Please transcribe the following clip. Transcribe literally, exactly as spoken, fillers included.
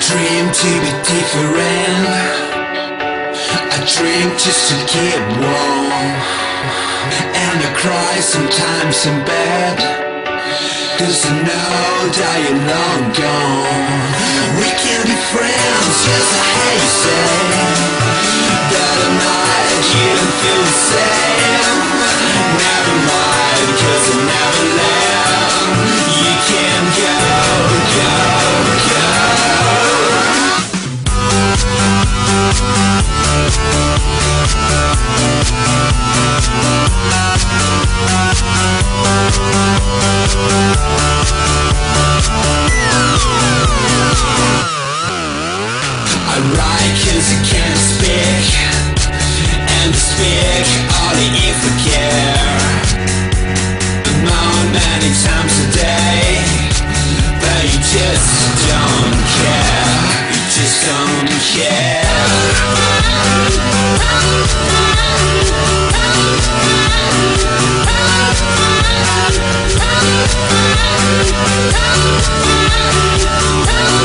dream to be different. I drink just to get warm, and I cry sometimes in bed, 'cause I know that you're long gone. We can be friends, just like how you say, but at night you don't feel the same. Never mind, 'cause I never left. You can go, go, go. I write 'cause I can't speak, and to speak only if I care. I'm on many times a day, but you just don't care. You just don't care. Oh,